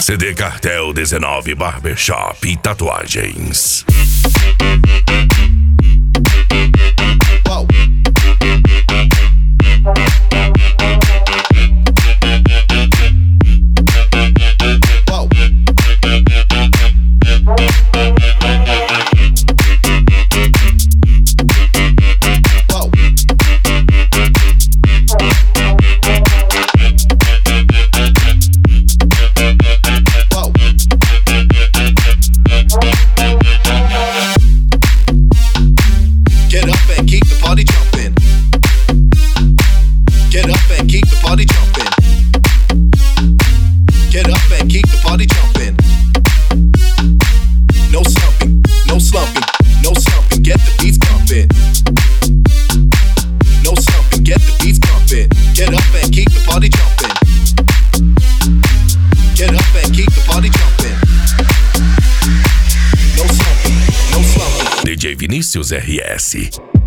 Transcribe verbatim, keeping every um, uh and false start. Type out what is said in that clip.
C D Cartel dezenove Barbershop e Tatuagens. Wow. Wow. Wow. Get up and keep the party jumping. Get up and keep the party jumping. Get up and keep the party jumping. No slumping, no slumping, no slumping. Get the beats pumping. No slumping, get the beats pumping. Get up and keep the party jumping. Get up and keep the party jumping. No slumping, no slumping. D J Vinícius R S.